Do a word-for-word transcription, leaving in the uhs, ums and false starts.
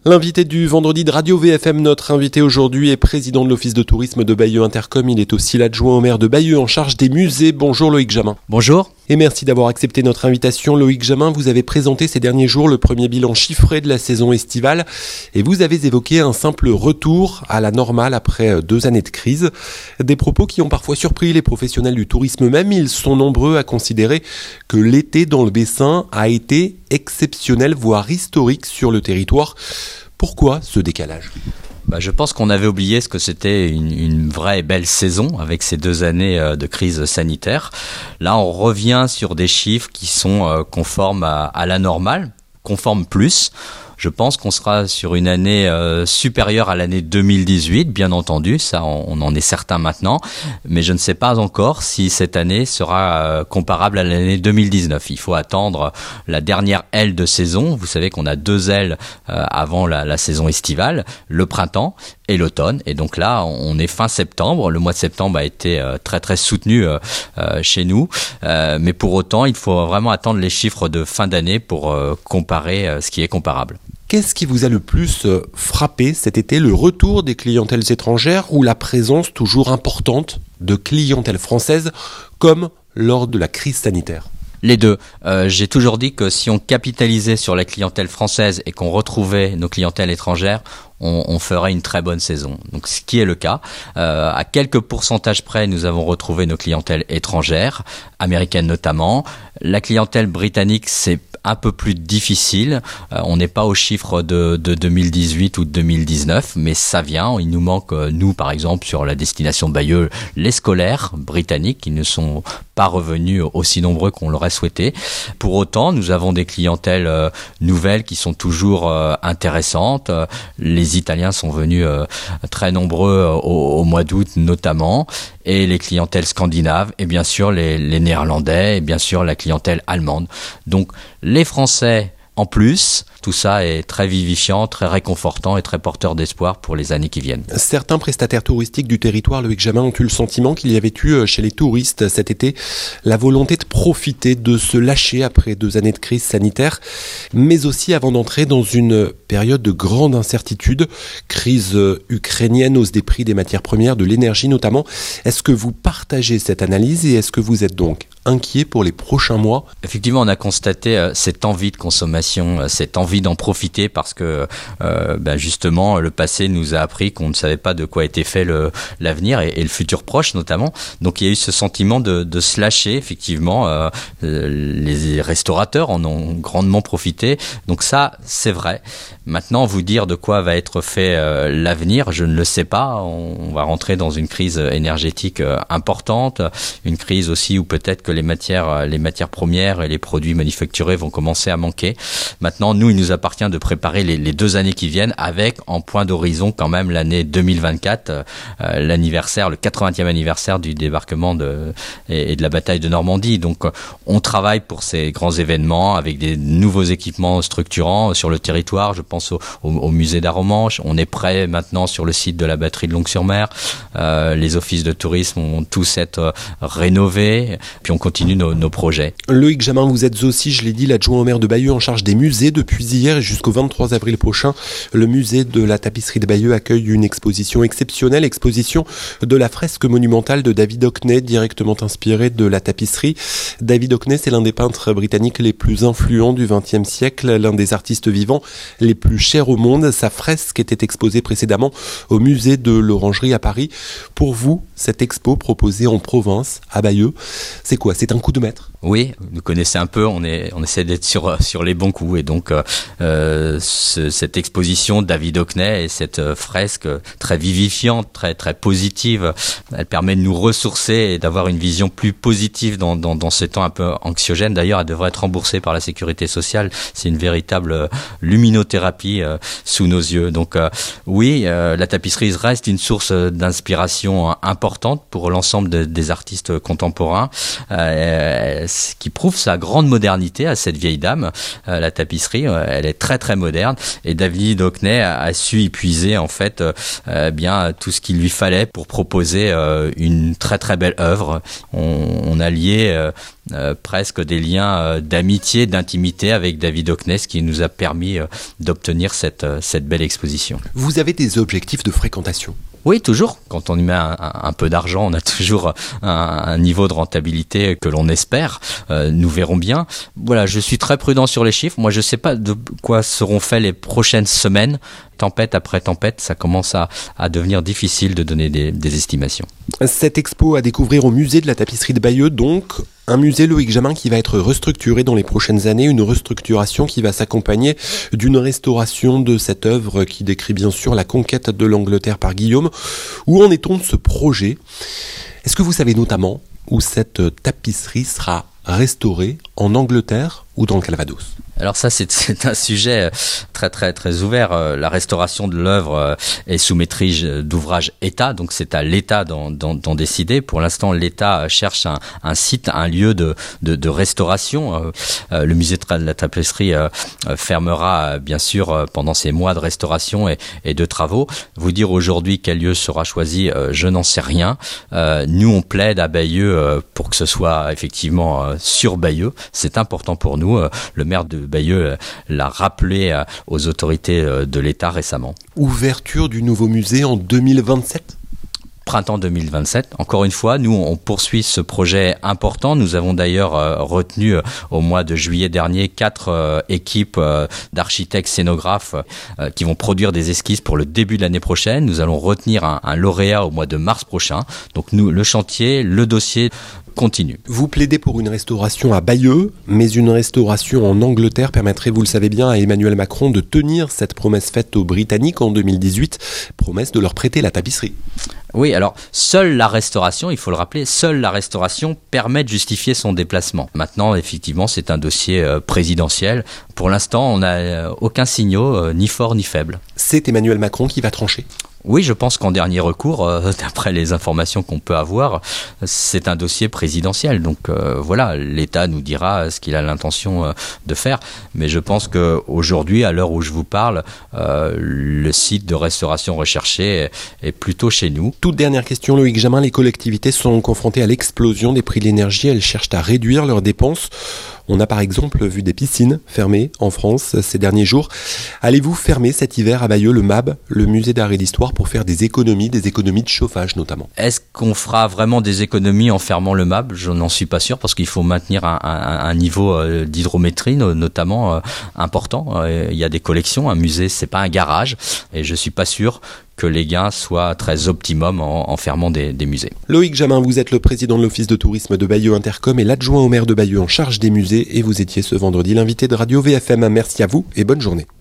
L'invité du vendredi de Radio V F M, notre invité aujourd'hui est président de l'Office de tourisme de Bayeux Intercom. Il est aussi l'adjoint au maire de Bayeux en charge des musées. Bonjour Loïc Jamin. Bonjour. Et merci d'avoir accepté notre invitation. Loïc Jamin, vous avez présenté ces derniers jours le premier bilan chiffré de la saison estivale et vous avez évoqué un simple retour à la normale après deux années de crise. Des propos qui ont parfois surpris les professionnels du tourisme eux-mêmes. Ils sont nombreux à considérer que l'été dans le Bessin a été exceptionnel, voire historique sur le territoire. Pourquoi ce décalage ? Bah, je pense qu'on avait oublié ce que c'était une, une vraie et belle saison avec ces deux années euh, de crise sanitaire. Là, on revient sur des chiffres qui sont euh, conformes à, à la normale, conformes plus. Je pense qu'on sera sur une année euh, supérieure à l'année deux mille dix-huit, bien entendu, ça on, on en est certain maintenant, mais je ne sais pas encore si cette année sera euh, comparable à l'année deux mille dix-neuf. Il faut attendre la dernière aile de saison. Vous savez qu'on a deux ailes euh, avant la, la saison estivale, le printemps et l'automne, et donc là on est fin septembre. Le mois de septembre a été euh, très très soutenu euh, euh, chez nous, euh, mais pour autant il faut vraiment attendre les chiffres de fin d'année pour euh, comparer euh, ce qui est comparable. Qu'est-ce qui vous a le plus frappé cet été, le retour des clientèles étrangères ou la présence toujours importante de clientèle française comme lors de la crise sanitaire ? Les deux. Euh, j'ai toujours dit que si on capitalisait sur la clientèle française et qu'on retrouvait nos clientèles étrangères, on, on ferait une très bonne saison. Donc, ce qui est le cas. Euh, à quelques pourcentages près, nous avons retrouvé nos clientèles étrangères, américaines notamment. La clientèle britannique, c'est un peu plus difficile. Euh, on n'est pas au chiffre de, de deux mille dix-huit ou de deux mille dix-neuf, mais ça vient. Il nous manque, nous, par exemple, sur la destination Bayeux, les scolaires britanniques qui ne sont pas revenus aussi nombreux qu'on l'aurait souhaité. Pour autant, nous avons des clientèles euh, nouvelles qui sont toujours euh, intéressantes. Les Italiens sont venus euh, très nombreux euh, au, au mois d'août notamment, et les clientèles scandinaves, et bien sûr les, les Néerlandais, et bien sûr la clientèle allemande. Donc les Français en plus, tout ça est très vivifiant, très réconfortant et très porteur d'espoir pour les années qui viennent. Certains prestataires touristiques du territoire, Loïc Jamin, ont eu le sentiment qu'il y avait eu chez les touristes cet été la volonté de profiter, de se lâcher après deux années de crise sanitaire, mais aussi avant d'entrer dans une période de grande incertitude, crise ukrainienne, hausse des prix des matières premières, de l'énergie notamment. Est-ce que vous partagez cette analyse et est-ce que vous êtes donc inquiet pour les prochains mois ? Effectivement, on a constaté euh, cette envie de consommation, euh, cette envie d'en profiter parce que euh, ben justement le passé nous a appris qu'on ne savait pas de quoi était fait le, l'avenir et, et le futur proche notamment. Donc il y a eu ce sentiment de, de se lâcher effectivement. Euh, les restaurateurs en ont grandement profité. Donc ça, c'est vrai. Maintenant, vous dire de quoi va être fait euh, l'avenir, je ne le sais pas. On, on va rentrer dans une crise énergétique euh, importante, une crise aussi où peut-être que les matières, les matières premières et les produits manufacturés vont commencer à manquer. Maintenant, nous, il nous appartient de préparer les, les deux années qui viennent avec en point d'horizon quand même l'année deux mille vingt-quatre, euh, l'anniversaire, le quatre-vingtième anniversaire du débarquement de, et, et de la bataille de Normandie. Donc, on travaille pour ces grands événements avec des nouveaux équipements structurants sur le territoire. Je pense au, au, au musée d'Arromanches. On est prêt maintenant sur le site de la batterie de Longues-sur-Mer. Euh, les offices de tourisme vont tous être euh, rénovés. Puis on continue nos, nos projets. Loïc Jamin, vous êtes aussi, je l'ai dit, l'adjoint au maire de Bayeux en charge des musées. Depuis hier et jusqu'au vingt-trois avril prochain, le musée de la tapisserie de Bayeux accueille une exposition exceptionnelle, exposition de la fresque monumentale de David Hockney, directement inspirée de la tapisserie. David Hockney, c'est l'un des peintres britanniques les plus influents du vingtième siècle, l'un des artistes vivants les plus chers au monde. Sa fresque était exposée précédemment au musée de l'Orangerie à Paris. Pour vous, cette expo proposée en province, à Bayeux, c'est quoi ? C'est un coup de maître ? Oui, vous connaissez un peu, on, est, on essaie d'être sur, sur les bons coups. Et donc, euh, ce, cette exposition David Hockney et cette euh, fresque très vivifiante, très, très positive, elle permet de nous ressourcer et d'avoir une vision plus positive dans, dans, dans ce temps un peu anxiogène. D'ailleurs, elle devrait être remboursée par la Sécurité sociale. C'est une véritable euh, luminothérapie euh, sous nos yeux. Donc, euh, oui, euh, la tapisserie reste une source d'inspiration importante pour l'ensemble de, des artistes contemporains. Euh, euh, ce qui prouve sa grande modernité à cette vieille dame. Euh, la tapisserie, euh, elle est très très moderne, et David Hockney a, a su y puiser en fait euh, bien tout ce qu'il lui fallait pour proposer euh, une très très belle œuvre. On, on a lié euh, euh, presque des liens euh, d'amitié, d'intimité avec David Hockney, ce qui nous a permis euh, d'obtenir cette, euh, cette belle exposition. Vous avez des objectifs de fréquentation ? Oui, toujours. Quand on y met un, un, un peu d'argent, on a toujours un, un niveau de rentabilité que l'on espère. Euh, nous verrons bien. Voilà, je suis très prudent sur les chiffres. Moi, je ne sais pas de quoi seront faits les prochaines semaines. Tempête après tempête, ça commence à, à devenir difficile de donner des, des estimations. Cette expo à découvrir au musée de la tapisserie de Bayeux, donc un musée, Loïc Jamin, qui va être restructuré dans les prochaines années, une restructuration qui va s'accompagner d'une restauration de cette œuvre qui décrit bien sûr la conquête de l'Angleterre par Guillaume. Où en est-on de ce projet ? Est-ce que vous savez notamment où cette tapisserie sera restaurée, en Angleterre ou dans le Calvados ? Alors ça, c'est, c'est un sujet très très très ouvert. La restauration de l'œuvre est sous maîtrise d'ouvrage État, donc c'est à l'État d'en, d'en, d'en décider. Pour l'instant, l'État cherche un, un site, un lieu de, de, de restauration. Le musée de la tapisserie fermera bien sûr pendant ces mois de restauration et, et de travaux. Vous dire aujourd'hui quel lieu sera choisi, je n'en sais rien. Nous, on plaide à Bayeux pour que ce soit effectivement sur Bayeux. C'est important pour nous. Le maire de Bayeux l'a rappelé aux autorités de l'État récemment. Ouverture du nouveau musée en deux mille vingt-sept ? Printemps deux mille vingt-sept. Encore une fois, nous, on poursuit ce projet important. Nous avons d'ailleurs euh, retenu euh, au mois de juillet dernier quatre euh, équipes euh, d'architectes scénographes euh, qui vont produire des esquisses pour le début de l'année prochaine. Nous allons retenir un, un lauréat au mois de mars prochain. Donc nous, le chantier, le dossier continue. Vous plaidez pour une restauration à Bayeux, mais une restauration en Angleterre permettrait, vous le savez bien, à Emmanuel Macron de tenir cette promesse faite aux Britanniques en deux mille dix-huit, promesse de leur prêter la tapisserie. Oui, alors, seule la restauration, il faut le rappeler, seule la restauration permet de justifier son déplacement. Maintenant, effectivement, c'est un dossier euh, présidentiel. Pour l'instant, on n'a euh, aucun signal, euh, ni fort ni faible. C'est Emmanuel Macron qui va trancher ? Oui, je pense qu'en dernier recours, euh, d'après les informations qu'on peut avoir, c'est un dossier présidentiel. Donc euh, voilà, l'État nous dira ce qu'il a l'intention euh, de faire. Mais je pense qu'aujourd'hui, à l'heure où je vous parle, euh, le site de restauration recherché est, est plutôt chez nous. Toute dernière question, Loïc Jamin. Les collectivités sont confrontées à l'explosion des prix de l'énergie. Elles cherchent à réduire leurs dépenses. On a par exemple vu des piscines fermées en France ces derniers jours. Allez-vous fermer cet hiver à Bayeux le M A B, le musée d'art et d'histoire, pour faire des économies, des économies de chauffage notamment ? Est-ce qu'on fera vraiment des économies en fermant le M A B ? Je n'en suis pas sûr, parce qu'il faut maintenir un, un, un niveau d'hydrométrie notamment euh, important. Il y a des collections, un musée, c'est pas un garage, et je suis pas sûr que les gains soient très optimum en, en fermant des, des musées. Loïc Jamin, vous êtes le président de l'Office de tourisme de Bayeux Intercom et l'adjoint au maire de Bayeux en charge des musées, et vous étiez ce vendredi l'invité de Radio V F M. Merci à vous et bonne journée.